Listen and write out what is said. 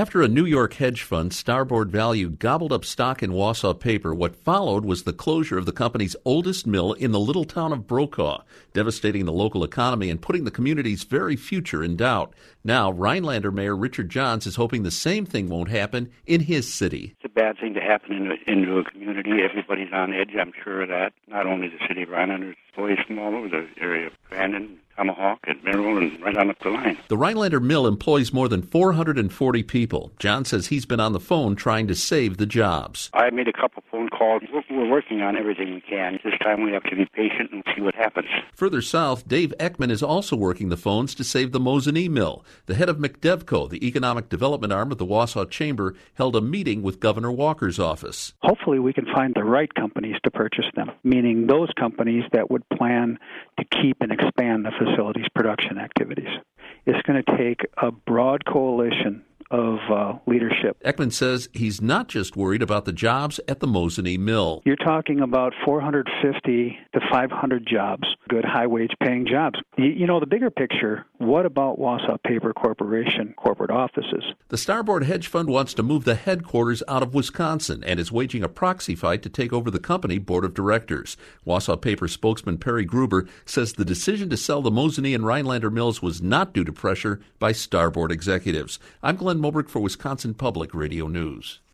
After a New York hedge fund, Starboard Value, gobbled up stock in Wausau Paper, what followed was the closure of the company's oldest mill in the little town of Brokaw, devastating the local economy and putting the community's very future in doubt. Now, Rhinelander Mayor Richard Johns is hoping the same thing won't happen in his city. It's a bad thing to happen into a community. Everybody's on edge, I'm sure of that. Not only the city of Rhinelander, employees from all over the area of Brandon, Tomahawk, and Mineral, and right on up the line. The Rhinelander Mill employs more than 440 people. John says he's been on the phone trying to save the jobs. I made a couple phone calls. We're working on everything we can. This time we have to be patient and see what happens. Further south, Dave Ekman is also working the phones to save the Mosinee Mill. The head of McDevco, the economic development arm of the Wausau Chamber, held a meeting with Governor Walker's office. Hopefully we can find the right companies to purchase them, meaning those companies that would plan to keep and expand the facility's production activities. It's going to take a broad coalition of leadership. Ekman says he's not just worried about the jobs at the Mosinee Mill. You're talking about 450 to 500 jobs, good high-wage paying jobs. You know, the bigger picture, what about Wausau Paper Corporation corporate offices? The Starboard Hedge Fund wants to move the headquarters out of Wisconsin and is waging a proxy fight to take over the company board of directors. Wausau Paper spokesman Perry Gruber says the decision to sell the Mosinee and Rhinelander mills was not due to pressure by Starboard executives. I'm Glenn Mobrick for Wisconsin Public Radio News.